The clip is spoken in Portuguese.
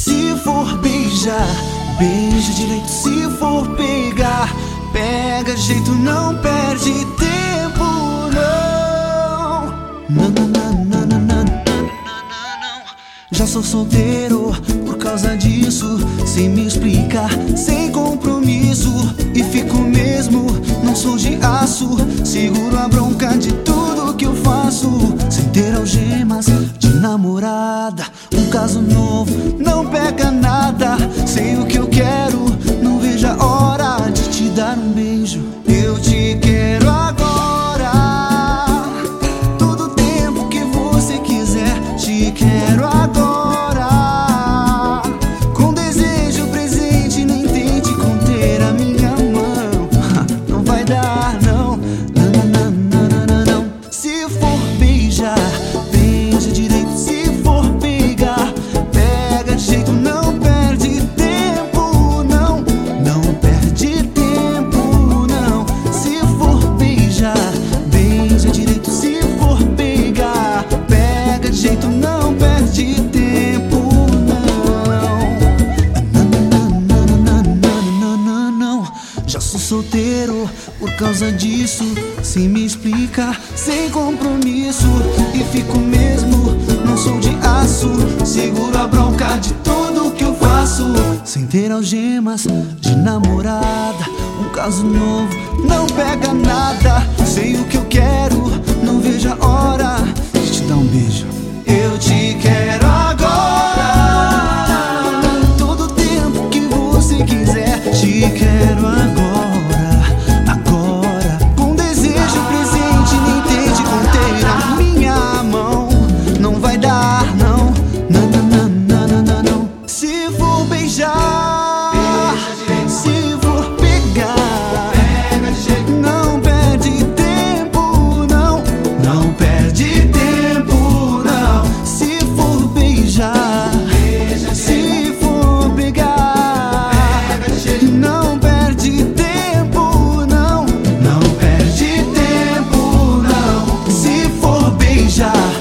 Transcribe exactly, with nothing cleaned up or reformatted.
Se for beijar, beija direito. Se for pegar, pega jeito, não perde tempo, não. Não, não, não, não, não, não, não. Já sou solteiro por causa disso, sem me explicar, sem compromisso. E fico mesmo, não sou de aço, seguro a bronca de tudo que eu faço. Sem ter algemas de namorada, um caso novo, não pega nada. Sei o que eu quero, não vejo a hora de te dar um beijo. Eu te quero agora, todo o tempo que você quiser. Te quero agora, com desejo presente, nem tente conter a minha mão. Não vai dar, não. Não, não, não, não, não, não. Se for beijar, beija direito. Se for pegar, pega de jeito, não perde tempo, não. Não perde tempo, não. Se for beijar, beija direito. Se for pegar, pega de jeito, não perde tempo, não. Não, não, não, não, não, não. Já sou solteiro por causa disso, sem me explicar, sem compromisso. E fico mesmo, não sou de aço, seguro a bronca de tudo que eu faço. Sem ter algemas de namorada, um caso novo, não pega nada. Sei o que eu quero, não vejo a hora de te dar um beijo. Eu te quero agora, todo o tempo que você quiser. Te quero agora, agora, com desejo presente, nem tente conter a minha mão. Não vai dar, não. Não, não, não, não, não, não, não. Se for beijar, se for pegar, não perde tempo, não. Não perde tempo, não. Se for beijar, se for pegar, não perde tempo, não. Não perde tempo, não. Se for beijar,